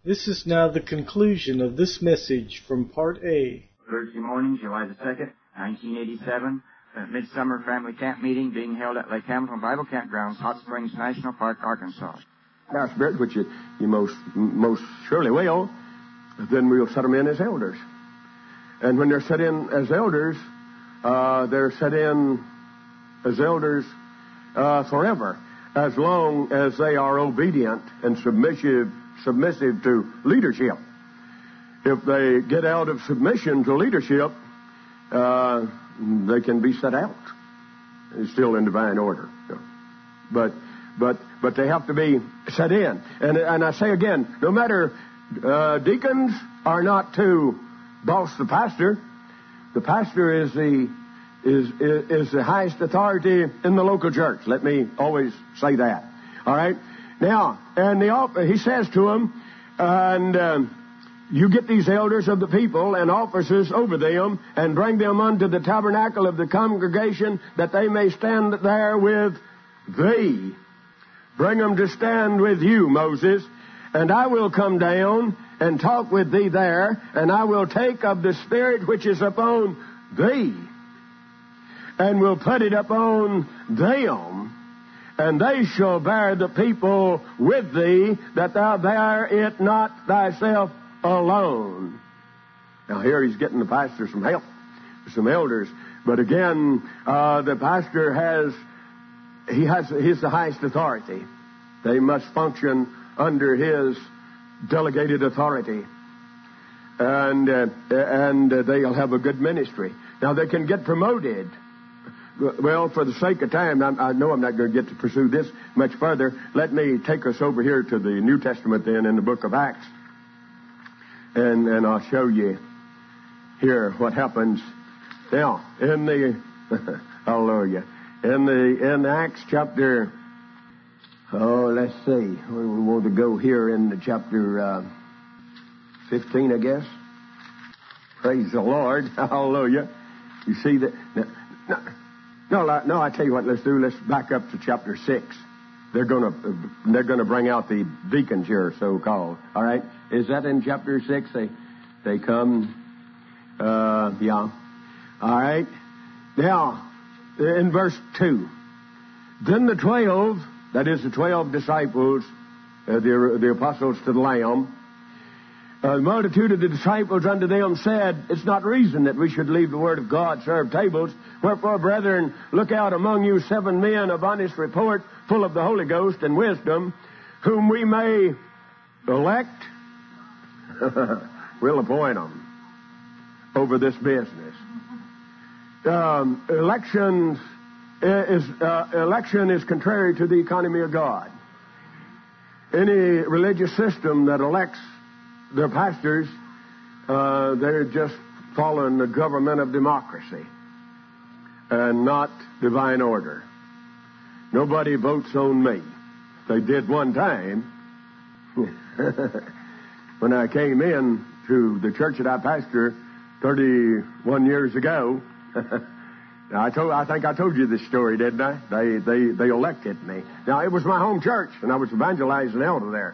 This is now the conclusion of this message from Part A. Thursday morning, July the 2nd, 1987, Midsummer Family Camp Meeting being held at Lake Hamilton Bible Campgrounds, Hot Springs National Park, Arkansas. Our spirit, which you most surely will, then we'll set them in as elders. And when they're set in as elders, they're set in as elders forever, as long as they are obedient and submissive to leadership. If they get out of submission to leadership, they can be set out. It's still in divine order. But they have to be set in. And I say again, no matter, deacons are not to boss the pastor. The pastor is the highest authority in the local church. Let me always say that. All right? Now, and he says to them, and you get these elders of the people and officers over them, and bring them unto the tabernacle of the congregation, that they may stand there with thee. Bring them to stand with you, Moses, and I will come down and talk with thee there, and I will take of the Spirit which is upon thee, and will put it upon them, and they shall bear the people with thee, that thou bear it not thyself alone. Now here he's getting the pastor some help, some elders. But again, the pastor he's the highest authority. They must function under his delegated authority. And they'll have a good ministry. Now they can get promoted. Well, for the sake of time, I know I'm not going to get to pursue this much further. Let me take us over here to the New Testament then, in the book of Acts. And I'll show you here what happens. Now, in the hallelujah. In Acts chapter, let's see. We want to go here in the chapter 15, I guess. Praise the Lord. Hallelujah. You see that? No, I tell you what, let's do. Let's back up to chapter 6. They're gonna bring out the deacons here, so called. All right, is that in chapter 6? They come. Yeah. All right. Now, in verse 2, then the 12, that is the 12 disciples, the apostles to the Lamb, the multitude of the disciples unto them said, it's not reason that we should leave the word of God, serve tables. Wherefore, brethren, look out among you 7 men of honest report, full of the Holy Ghost and wisdom, whom we may elect. We'll appoint them over this business. Election is contrary to the economy of God. Any religious system that elects their pastors, they're just following the government of democracy and not divine order. Nobody votes on me. They did one time. When I came in to the church that I pastored 31 years ago, I think I told you this story, didn't I? They elected me. Now, it was my home church, and I was evangelizing elder there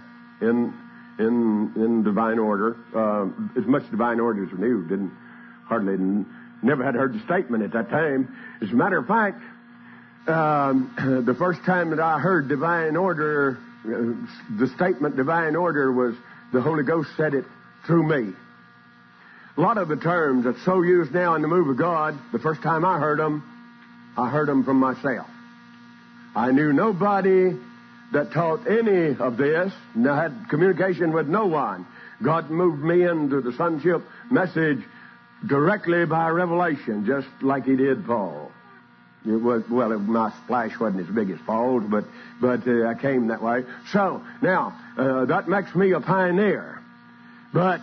in divine order, as much divine order as we knew. Never had heard the statement at that time. As a matter of fact, the first time that I heard divine order, the statement divine order, was the Holy Ghost said it through me. A lot of the terms that's so used now in the move of God, the first time I heard them from myself. I knew nobody that taught any of this, and I had communication with no one. God moved me into the sonship message directly by revelation, just like he did Paul. My splash wasn't as big as Paul's, but I came that way. So, now, that makes me a pioneer. But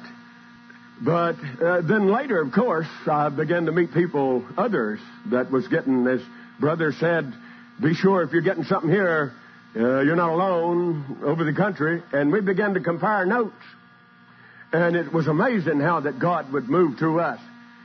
then later, of course, I began to meet people, others, that was getting, as Brother said, be sure if you're getting something here, you're not alone over the country. And we began to compare notes. And it was amazing how that God would move through us.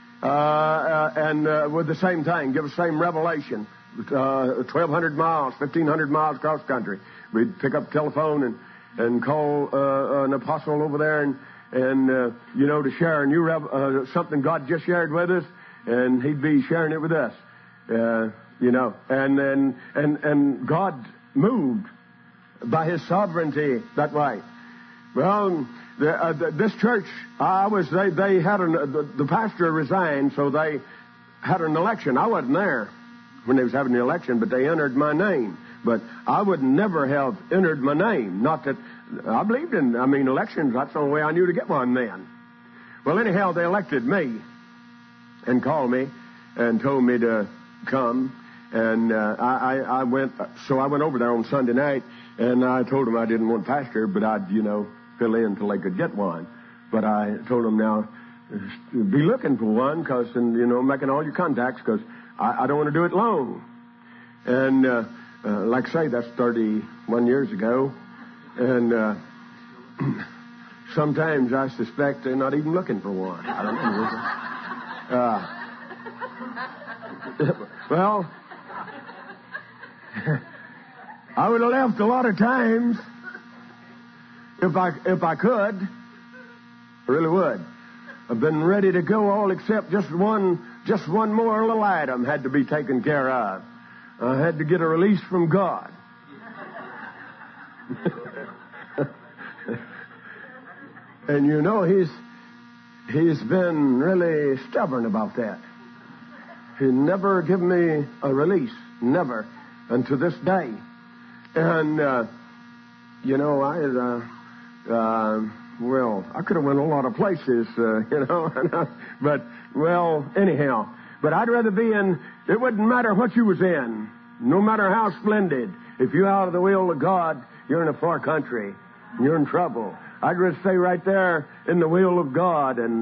And with the same thing, give us the same revelation. 1,200 miles, 1,500 miles cross country. We'd pick up the telephone and call an apostle over there and to share a new something God just shared with us, and he'd be sharing it with us, and God moved by his sovereignty that way. Well, this church, they had the pastor resigned, so they had an election. I wasn't there when they was having the election, but they entered my name. But I would never have entered my name. Not that I believed in, elections. That's the only way I knew to get one then. Well, anyhow, they elected me and called me and told me to come. And I went, so I went over there on Sunday night, and I told them I didn't want pastor, but I'd, fill in till they could get one. But I told them now, be looking for one, making all your contacts, because I don't want to do it long. And like I say, that's 31 years ago. And sometimes I suspect they're not even looking for one. I don't know. Well, I would have left a lot of times if I could. I really would. I've been ready to go, all except just one more little item had to be taken care of. I had to get a release from God. And he's been really stubborn about that. He never given me a release, never, and to this day. And I could have went a lot of places, but anyhow. But I'd rather be in, it wouldn't matter what you was in, no matter how splendid. If you're out of the will of God, you're in a far country. You're in trouble. I'd rather stay right there in the will of God and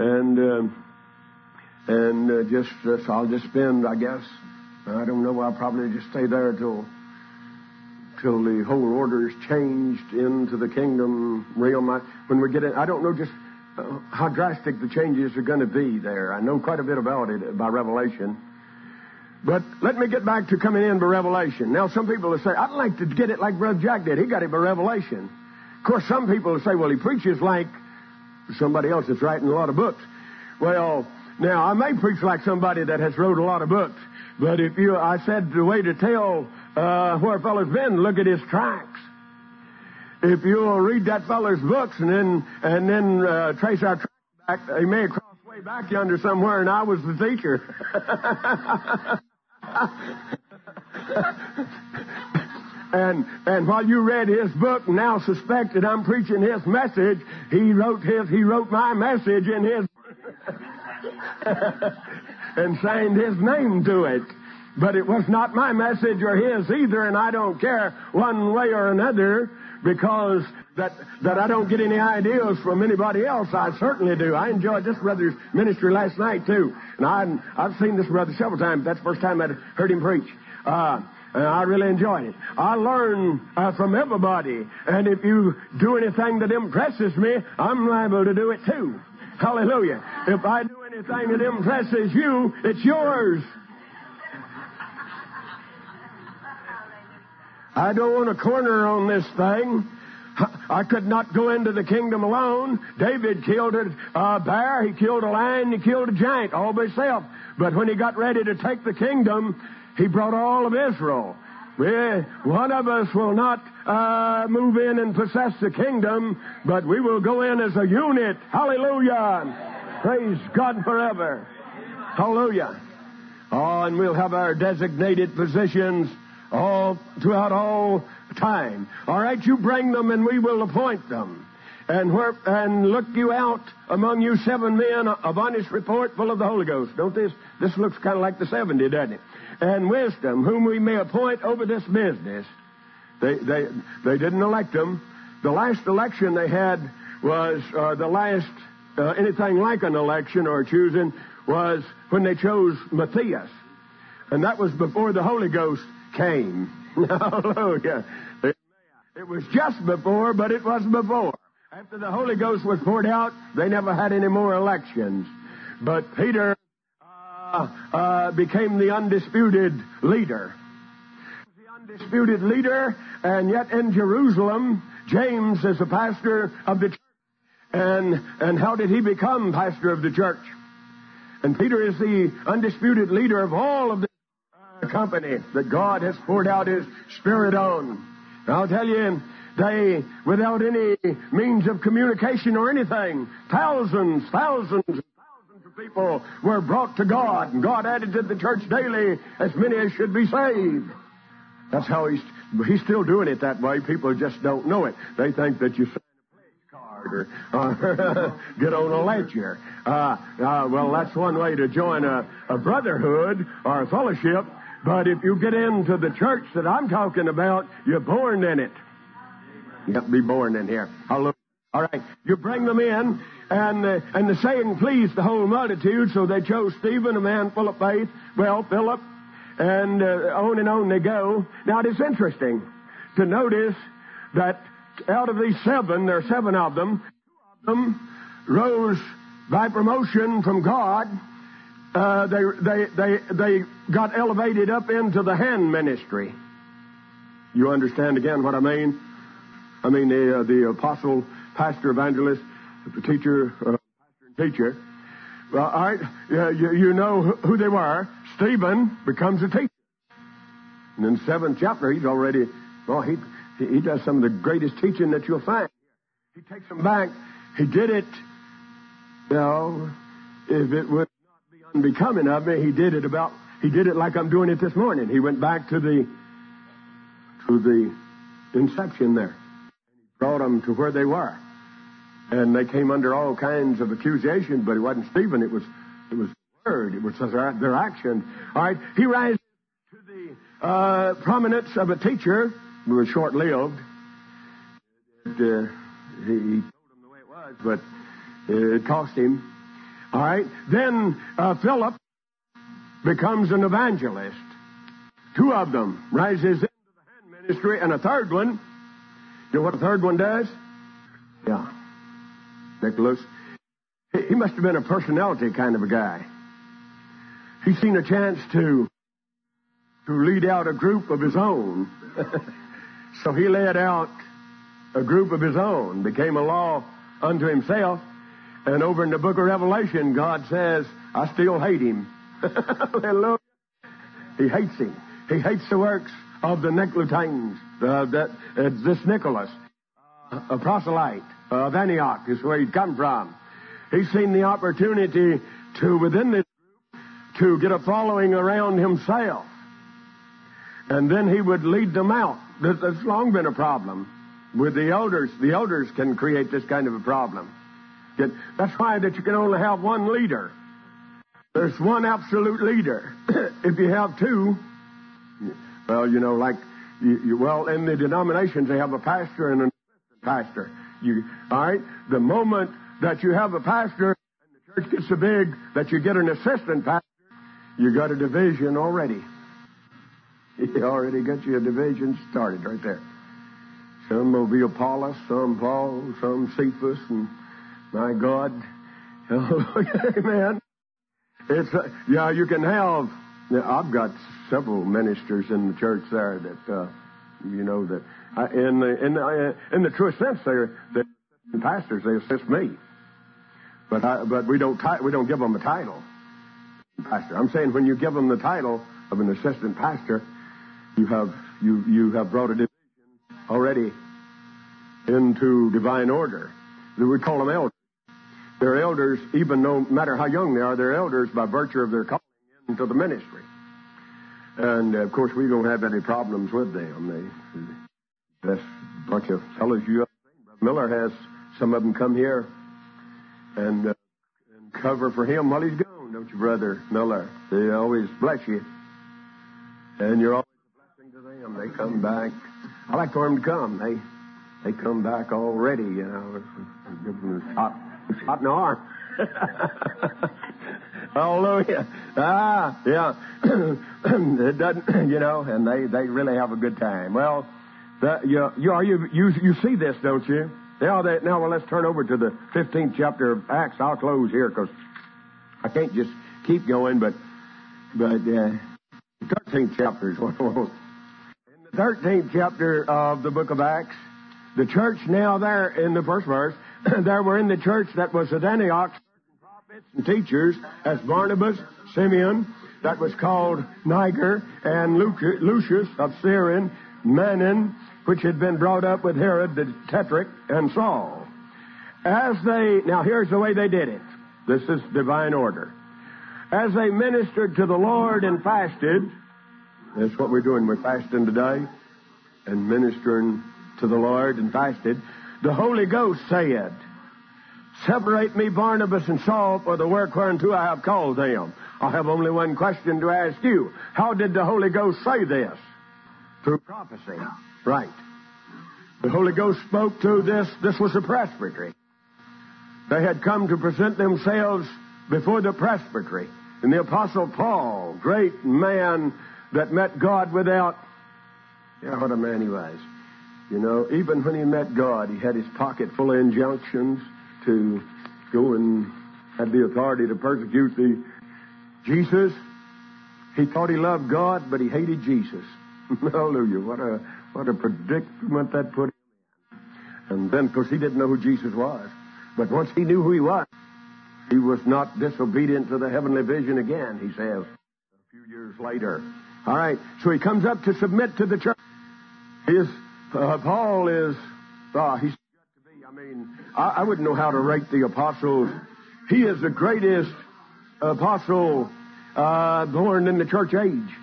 I'll just spend, I guess, I don't know, I'll probably just stay there till the whole order's changed into the kingdom realm. When we get in, I don't know just how drastic the changes are going to be there. I know quite a bit about it by revelation. But let me get back to coming in by revelation. Now, some people will say, I'd like to get it like Brother Jack did. He got it by revelation. Of course, some people will say, well, he preaches like somebody else that's writing a lot of books. Well, now, I may preach like somebody that has wrote a lot of books. But I said the way to tell where a fellow's been, look at his tracks. If you'll read that fellow's books and then trace our tracks back, he may have crossed way back yonder somewhere, and I was the teacher. And while you read his book, now suspect that I'm preaching his message, he wrote my message in his and signed his name to it. But it was not my message or his either, and I don't care one way or another, because that I don't get any ideas from anybody else. I certainly do. I enjoyed this brother's ministry last night too, and I've seen this brother several times. That's the first time I'd heard him preach. And I really enjoyed it. I learn from everybody, and if you do anything that impresses me, I'm liable to do it too. Hallelujah. If I do anything that impresses you, it's yours. I don't want a corner on this thing. I could not go into the kingdom alone. David killed a bear, he killed a lion, he killed a giant all by himself. But when he got ready to take the kingdom, he brought all of Israel. One of us will not move in and possess the kingdom, but we will go in as a unit. Hallelujah. Praise God forever. Hallelujah. Oh, and we'll have our designated positions all throughout all time. All right, you bring them and we will appoint them. And look you out among you 7 men of honest report, full of the Holy Ghost. Don't this looks kind of like the 70, doesn't it? And wisdom, whom we may appoint over this business. They didn't elect them. The last election they had was anything like an election or choosing was when they chose Matthias. And that was before the Holy Ghost came. Hallelujah. It was just before, but it was before. After the Holy Ghost was poured out, they never had any more elections. But Peter became the undisputed leader. The undisputed leader, and yet in Jerusalem, James is the pastor of the church. And how did he become pastor of the church? And Peter is the undisputed leader of all of the company that God has poured out His Spirit on. And I'll tell you, they, without any means of communication or anything, thousands of people were brought to God, and God added to the church daily as many as should be saved. That's how He's still doing it that way. People just don't know it. They think that you sign a pledge card or get on a ledger. Well, that's one way to join a brotherhood or a fellowship. But if you get into the church that I'm talking about, you're born in it. You have to be born in here. Hallelujah. All right. You bring them in, and the saying pleased the whole multitude, so they chose Stephen, a man full of faith. Well, Philip, and on they go. Now, it is interesting to notice that out of these seven, there are seven of them, two of them rose by promotion from God. They got elevated up into the hand ministry. You understand again what I mean? I mean the apostle, pastor, evangelist, the teacher, pastor and teacher. Well, all right, you know who they were. Stephen becomes a teacher. And in the 7th chapter, he's already, he does some of the greatest teaching that you'll find. He takes them back. He did it, if it would not be unbecoming of me, he did it like I'm doing it this morning. He went back to the inception there. And he brought them to where they were. And they came under all kinds of accusation, but it wasn't Stephen. It was the word. It was their action. All right. He rises to the prominence of a teacher who was short-lived. He told him the way it was, but it cost him. All right. Then Philip becomes an evangelist. Two of them rises into the hand ministry, and a third one, you know what a third one does? Yeah. Nicholas. He must have been a personality kind of a guy. He's seen a chance to lead out a group of his own. So he led out a group of his own, became a law unto himself. And over in the book of Revelation, God says, I still hate him. Hallelujah. He hates him. He hates the works of the Nicolaitans. This Nicholas, a proselyte of Antioch is where he'd come from. He's seen the opportunity to, within this group, to get a following around himself. And then he would lead them out. That's long been a problem with the elders. The elders can create this kind of a problem. That's why that you can only have one leader. There's one absolute leader. If you have two, well, like, in the denominations, they have a pastor and an assistant pastor. All right? The moment that you have a pastor and the church gets so big that you get an assistant pastor, you got a division already. You already got your division started right there. Some will be Apollos, some Paul, some Cephas, and my God. Amen. You can have, I've got several ministers in the church there that, in the truest sense, they're pastors. They assist me, but we don't give them a title, pastor. I'm saying when you give them the title of an assistant pastor, you have brought a division already into divine order. We call them elders. They're elders, even no matter how young they are. They're elders by virtue of their calling into the ministry. And, of course, we don't have any problems with them. That's a bunch of fellows you have seen. Brother Miller has some of them come here and cover for him while he's gone, don't you, Brother Miller? They always bless you. And you're always a blessing to them. They come back. I like for them to come. They come back already, Give them a shot in the arm. Hallelujah. Yeah. It doesn't, and they really have a good time. Well, you see this, don't you? Now, let's turn over to the 15th chapter of Acts. I'll close here because I can't just keep going, but 13th chapter is what I want. In the 13th chapter of the book of Acts, The church now there in the first verse, there were in the church that was at Antioch certain prophets and teachers as Barnabas, Simeon, that was called Niger, and Lucius of Cyrene, Manaen, which had been brought up with Herod the Tetrarch, and Saul. Now here's the way they did it. This is divine order. As they ministered to the Lord and fasted, that's what we're doing. We're fasting today and ministering to the Lord and fasted. The Holy Ghost said, "Separate me Barnabas and Saul for the work whereunto I have called them." I have only one question to ask you. How did the Holy Ghost say this? Through prophecy. Right. The Holy Ghost spoke to this. This was a presbytery. They had come to present themselves before the presbytery. And the Apostle Paul, great man that met God without... what a man he was. You know, even when he met God, he had his pocket full of injunctions to go and had the authority to persecute Jesus. He thought he loved God, but he hated Jesus. Hallelujah. What a predicament that put him in. And then, of course, he didn't know who Jesus was. But once he knew who he was not disobedient to the heavenly vision again, he says, a few years later. All right, so he comes up to submit to the church. Paul is, he's got to be, I wouldn't know how to rate the apostles. He is the greatest apostle born in the church age,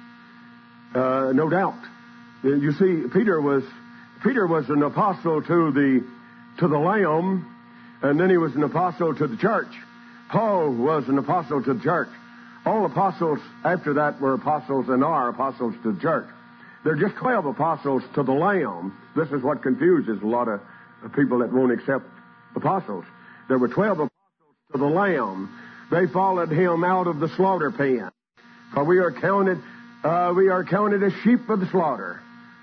no doubt. You see, Peter was an apostle to the Lamb, and then he was an apostle to the church. Paul was an apostle to the church. All apostles after that were apostles and are apostles to the church. There are just 12 apostles to the Lamb. This is what confuses a lot of people that won't accept apostles. There were 12 apostles to the Lamb. They followed him out of the slaughter pen. For we are counted as sheep of the slaughter.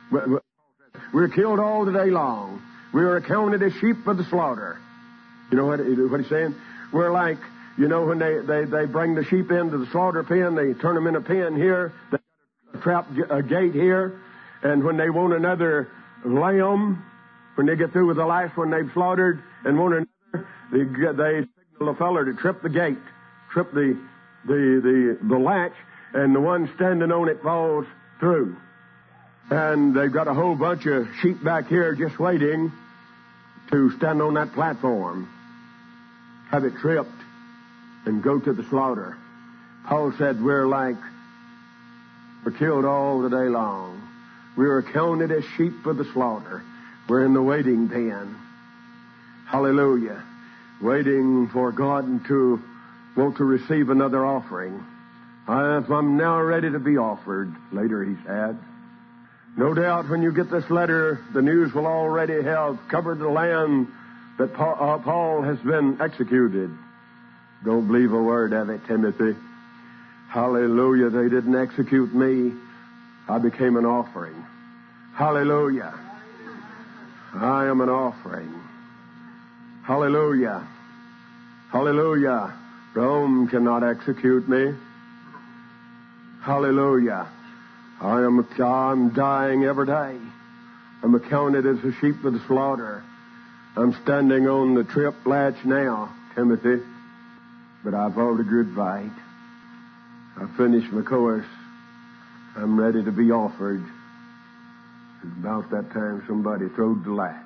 We're killed all the day long. We are accounted as sheep of the slaughter. You know what he's saying? We're like, when they bring the sheep into the slaughter pen, they turn them in a pen here, they trap a gate here, and when they want another lamb, when they get through with the last one they've slaughtered and want another, they signal a feller to trip the gate, trip the latch, and the one standing on it falls through. And they've got a whole bunch of sheep back here just waiting to stand on that platform, have it tripped, and go to the slaughter. Paul said, we're killed all the day long. We are counted as sheep for the slaughter. We're in the waiting pen. Hallelujah. Waiting for God to want to receive another offering. I'm now ready to be offered, later he said. No doubt when you get this letter, the news will already have covered the land that Paul has been executed. Don't believe a word of it, Timothy. Hallelujah. They didn't execute me. I became an offering. Hallelujah. I am an offering. Hallelujah. Hallelujah. Rome cannot execute me. Hallelujah. I'm dying every day. I'm accounted as a sheep for the slaughter. I'm standing on the trip latch now, Timothy. But I fought a good fight. I finished my course. I'm ready to be offered. And about that time, somebody throwed the latch.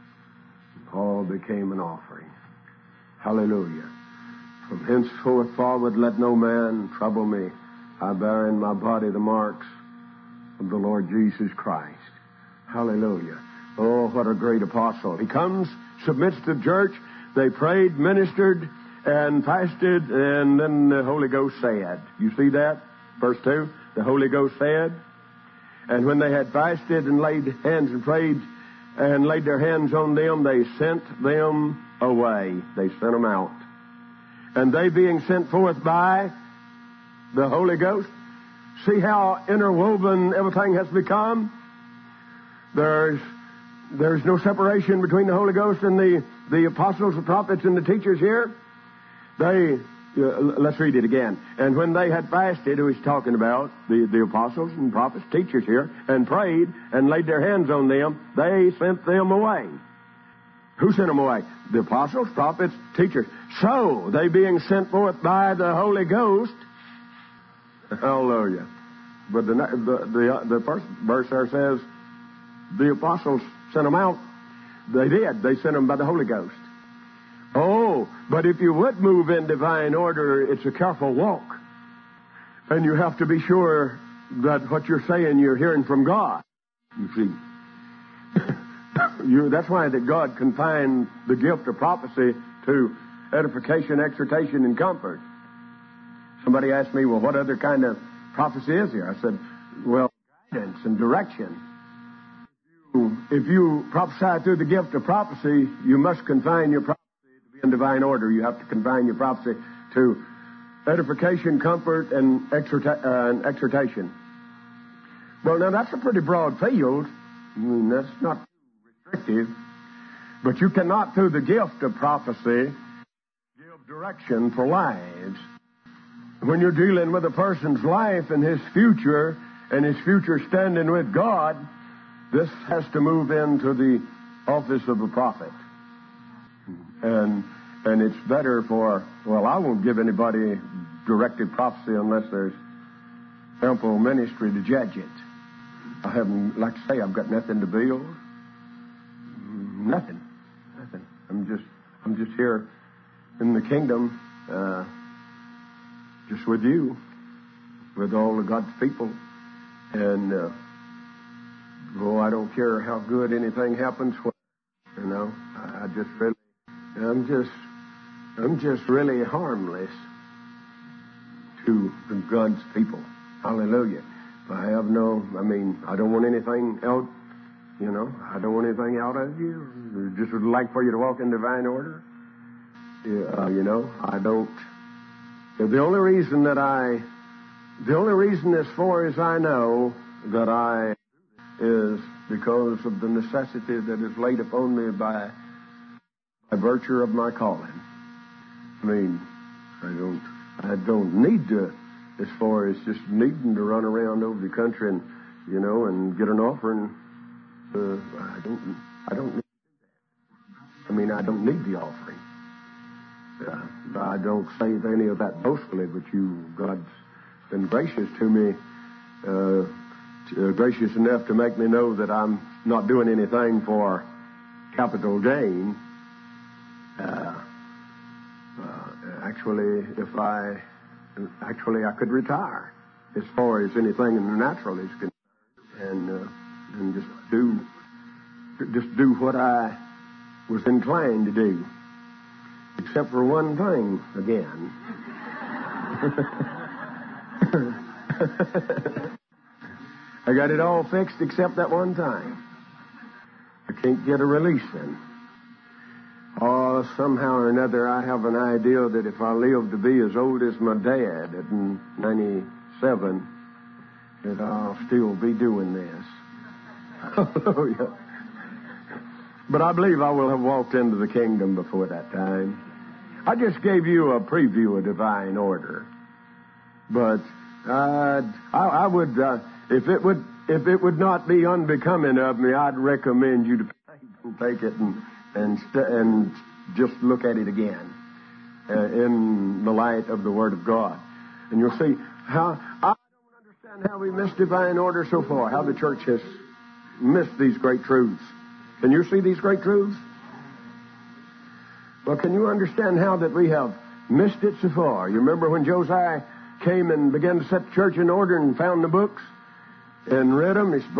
Paul became an offering. Hallelujah. From henceforth forward, let no man trouble me. I bear in my body the marks of the Lord Jesus Christ. Hallelujah. Oh, what a great apostle. He comes, submits to the church. They prayed, ministered, and fasted, and then the Holy Ghost said. You see that? Verse 2, the Holy Ghost said. And when they had fasted and laid hands and prayed and laid their hands on them, they sent them away. They sent them out. And they being sent forth by the Holy Ghost, see how interwoven everything has become? There's no separation between the Holy Ghost and the apostles, the prophets, and the teachers here. Let's read it again. And when they had fasted, who he's talking about, the apostles and prophets, teachers here, and prayed and laid their hands on them, they sent them away. Who sent them away? The apostles, prophets, teachers. So, they being sent forth by the Holy Ghost. Hallelujah. But the first verse there says, the apostles sent them out. They did. They sent them by the Holy Ghost. Oh, but if you would move in divine order, it's a careful walk. And you have to be sure that what you're saying, you're hearing from God. You see. That's why that God confined the gift of prophecy to edification, exhortation, and comfort. Somebody asked me, well, what other kind of prophecy is there? I said, well, guidance and direction. If you prophesy through the gift of prophecy, you must confine your prophecy to be in divine order. You have to confine your prophecy to edification, comfort, and exhortation. Well, now that's a pretty broad field. I mean, that's not restrictive. But you cannot, through the gift of prophecy, give direction for lives. When you're dealing with a person's life and his future standing with God, this has to move into the office of a prophet. And it's better for, well, I won't give anybody directed prophecy unless there's ample ministry to judge it. I haven't, like I say, I've got nothing to build. Nothing. I'm just here in the kingdom, just with you, with all of God's people. And, I don't care how good anything happens. I'm just really harmless to God's people. Hallelujah. I don't want anything out, I don't want anything out of you. I just would like for you to walk in divine order. I don't. The only reason as far as I know that I is because of the necessity that is laid upon me by virtue of my calling. I mean, I don't need to, as far as just needing to run around over the country and, and get an offering. I don't need that. I mean, I don't need the offering. I don't say any of that boastfully, but God's been gracious to me, gracious enough to make me know that I'm not doing anything for capital gain. Actually, I could retire as far as anything in the natural is concerned, and just do what I was inclined to do, except for one thing again. I got it all fixed except that one time. I can't get a release in. Oh, somehow or another, I have an idea that if I live to be as old as my dad at 97, that I'll still be doing this. Hallelujah. But I believe I will have walked into the kingdom before that time. I just gave you a preview of divine order. But I would, if it would not be unbecoming of me, I'd recommend you to take it and just look at it again in the light of the Word of God. And you'll see how I don't understand how we missed divine order so far, how the church has missed these great truths. Can you see these great truths? Well, can you understand how that we have missed it so far? You remember when Josiah came and began to set the church in order and found the books and read them? He said,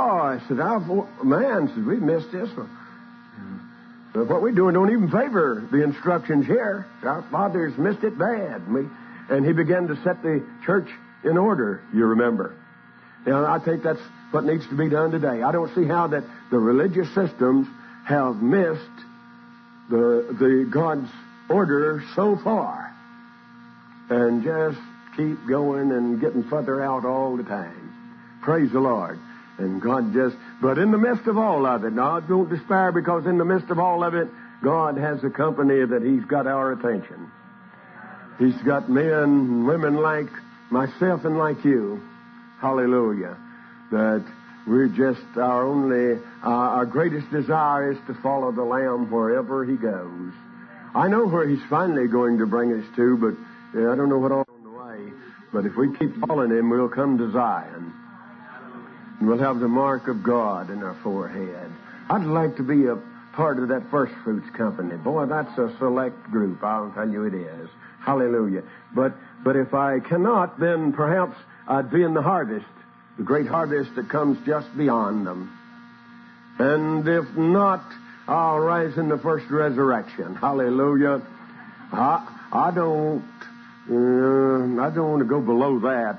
we missed this one. But what we're doing don't even favor the instructions here. Our fathers missed it bad. And he began to set the church in order, you remember. Now, I think that's what needs to be done today. I don't see how that the religious systems have missed the God's order so far. And just keep going and getting further out all the time. Praise the Lord. And but in the midst of all of it, now don't despair, because in the midst of all of it, God has a company that He's got our attention. He's got men and women like myself and like you, hallelujah, that We're just our greatest desire is to follow the Lamb wherever He goes. I know where He's finally going to bring us to, but I don't know what all on the way. But if we keep following Him, we'll come to Zion. And we'll have the mark of God in our forehead. I'd like to be a part of that First Fruits Company. Boy, that's a select group. I'll tell you it is. Hallelujah. But if I cannot, then perhaps I'd be in the harvest, the great harvest that comes just beyond them. And if not, I'll rise in the first resurrection. Hallelujah. I don't want to go below that.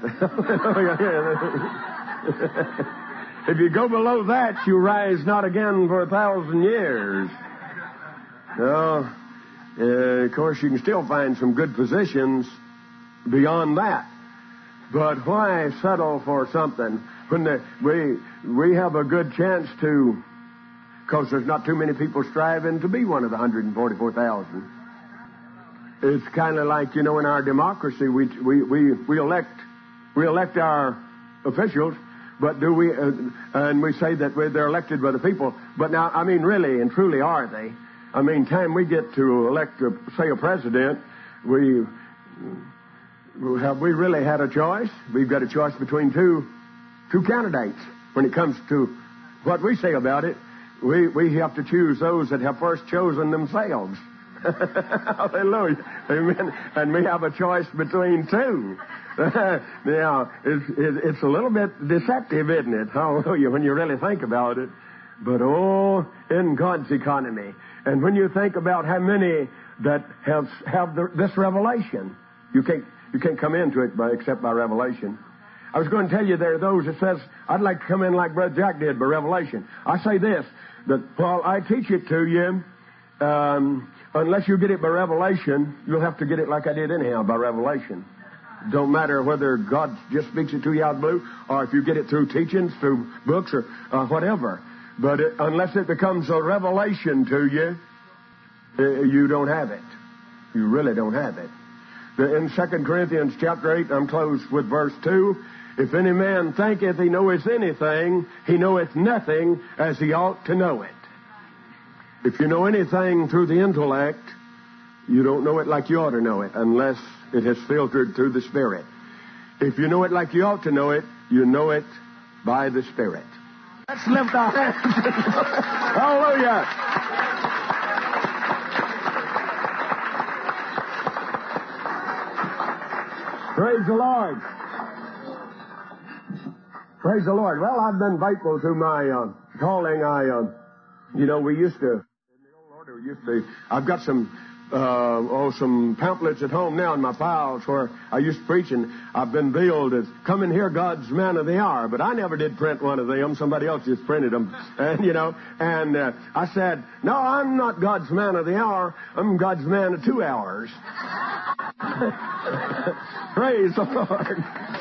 If you go below that, you rise not again for 1,000 years. No. Of course, you can still find some good positions beyond that. But why settle for something when we have a good chance to, because there's not too many people striving to be one of the 144,000. It's kind of like, in our democracy, we elect our officials. But do we, and we say that they're elected by the people, but now, I mean, really and truly, are they? I mean, time we get to elect, say, a president, have we really had a choice? We've got a choice between two candidates. When it comes to what we say about it, we have to choose those that have first chosen themselves. Hallelujah. Amen. And we have a choice between two. Now, it's a little bit deceptive, isn't it? Hallelujah, when you really think about it. But, in God's economy. And when you think about how many that have this revelation, you can't come into it except by revelation. I was going to tell you there are those that says, I'd like to come in like Brother Jack did by revelation. I say this, that while I teach it to you, unless you get it by revelation, you'll have to get it like I did anyhow, by revelation. Don't matter whether God just speaks it to you out of blue, or if you get it through teachings, through books, or whatever. But unless it becomes a revelation to you, you don't have it. You really don't have it. In 2 Corinthians chapter 8, I'm closed with verse 2. If any man thinketh he knoweth anything, he knoweth nothing as he ought to know it. If you know anything through the intellect, you don't know it like you ought to know it, unless it has filtered through the Spirit. If you know it like you ought to know it, you know it by the Spirit. Let's lift our hands. Hallelujah. Praise the Lord. Praise the Lord. Well, I've been faithful to my calling. We used to, in the old order, I've got some pamphlets at home now in my files where I used to preach, and I've been billed as come and hear God's man of the hour, but I never did print one of them. Somebody else just printed them. And, I said, no, I'm not God's man of the hour. I'm God's man of 2 hours. Praise the Lord.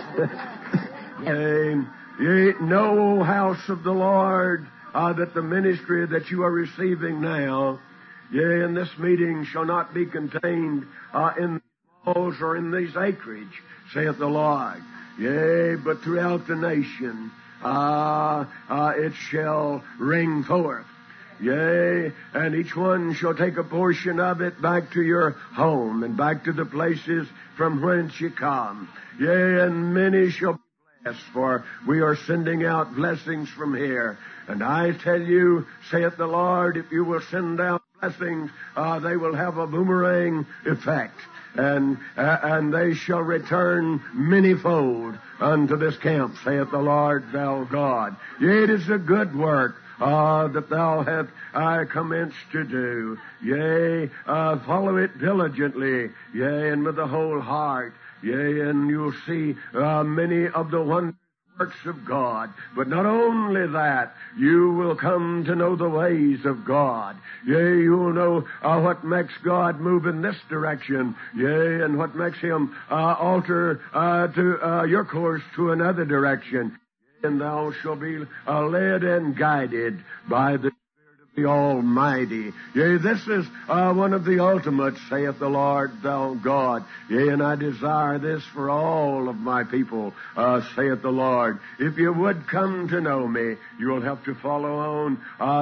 Ye know, house of the Lord, that the ministry that you are receiving now, yea, and this meeting shall not be contained in walls or in these acreage, saith the Lord. Yea, but throughout the nation it shall ring forth. Yea, and each one shall take a portion of it back to your home and back to the places from whence you come. Yea, and many shall be blessed, for we are sending out blessings from here. And I tell you, saith the Lord, if you will send out blessings, they will have a boomerang effect. And they shall return manyfold unto this camp, saith the Lord thou God. Yea, it is a good work that thou hast commenced to do. Yea, follow it diligently. Yea, and with the whole heart. Yea, and you'll see many of the wondrous works of God. But not only that, you will come to know the ways of God. Yea, you'll know what makes God move in this direction. Yea, and what makes Him alter to your course to another direction. And thou shalt be led and guided by the Spirit of the Almighty. Yea, this is one of the ultimates, saith the Lord thou God. Yea, and I desire this for all of my people, saith the Lord. If you would come to know me, you will have to follow on,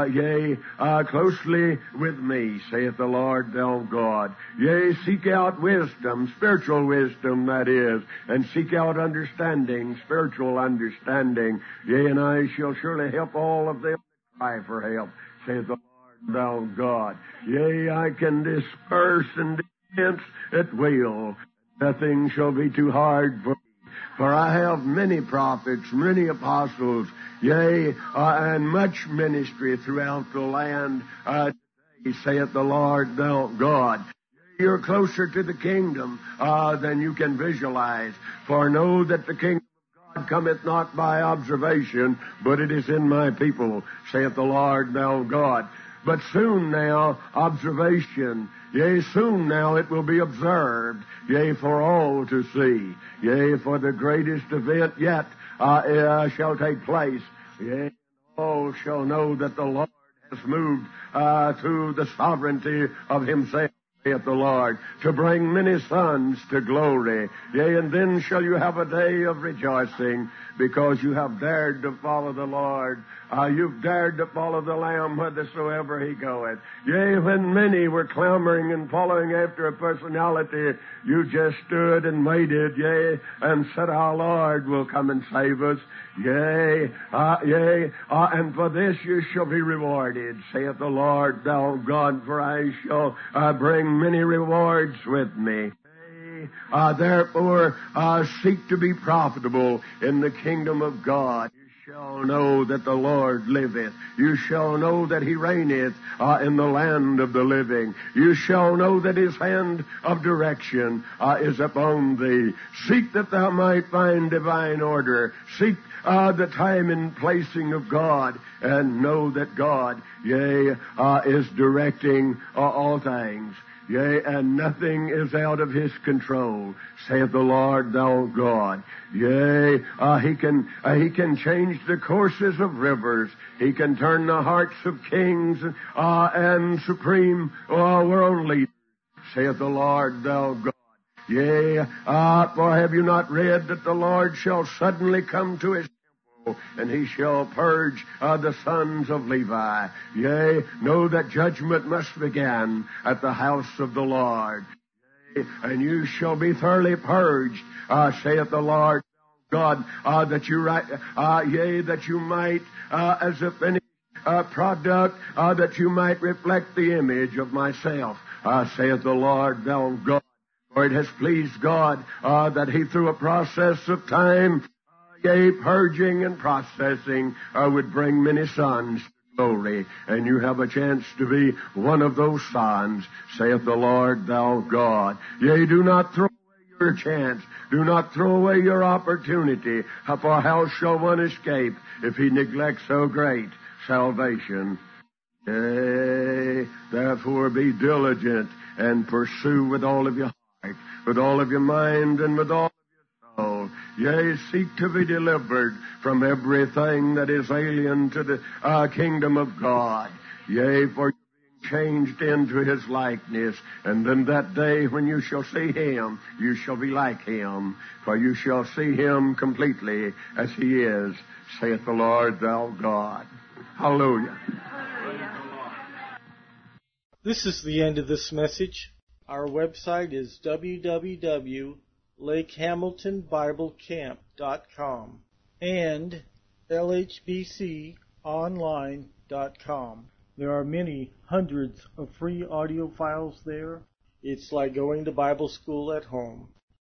closely with me, saith the Lord thou God. Yea, seek out wisdom, spiritual wisdom that is, and seek out understanding, spiritual understanding. Yea, and I shall surely help all of them that cry for help, saith the Lord thou God. Yea, I can disperse and dispense at will. Nothing shall be too hard for me. For I have many prophets, many apostles, yea, and much ministry throughout the land today, saith the Lord thou God. You're closer to the kingdom than you can visualize. For know that the kingdom of God cometh not by observation, but it is in my people, saith the Lord thou God. But soon now, observation, yea, soon now it will be observed, yea, for all to see. Yea, for the greatest event yet shall take place. Yea, all shall know that the Lord has moved through the sovereignty of himself, saith the Lord, to bring many sons to glory. Yea, and then shall you have a day of rejoicing, because you have dared to follow the Lord. You've dared to follow the Lamb whithersoever he goeth. Yea, when many were clamoring and following after a personality, you just stood and waited, yea, and said, our Lord will come and save us. Yea, and for this you shall be rewarded, saith the Lord thou God, for I shall bring many rewards with me. Therefore, seek to be profitable in the kingdom of God. You shall know that the Lord liveth. You shall know that he reigneth in the land of the living. You shall know that his hand of direction is upon thee. Seek that thou might find divine order. Seek the time and placing of God, and know that God, yea, is directing all things. Yea, and nothing is out of his control, saith the Lord thou God. Yea, he can change the courses of rivers. He can turn the hearts of kings and supreme world leaders, saith the Lord thou God. Yea, for have you not read that the Lord shall suddenly come to his temple, and he shall purge the sons of Levi? Yea, know that judgment must begin at the house of the Lord. Yea, and you shall be thoroughly purged, saith the Lord God, that you might, as a finished product, that you might reflect the image of myself, saith the Lord thou God. For it has pleased God that he, through a process of time, yea, purging and processing, would bring many sons to glory. And you have a chance to be one of those sons, saith the Lord thou God. Yea, do not throw away your chance. Do not throw away your opportunity. For how shall one escape if he neglects so great salvation? Yea, therefore be diligent and pursue with all of your heart, with all of your mind, and with all of your soul. Yea, seek to be delivered from everything that is alien to the kingdom of God. Yea, for you are being changed into his likeness. And then that day when you shall see him, you shall be like him. For you shall see him completely as he is, saith the Lord thou God. Hallelujah. This is the end of this message. Our website is www.lakehamiltonbiblecamp.com and lhbconline.com. There are many hundreds of free audio files there. It's like going to Bible school at home.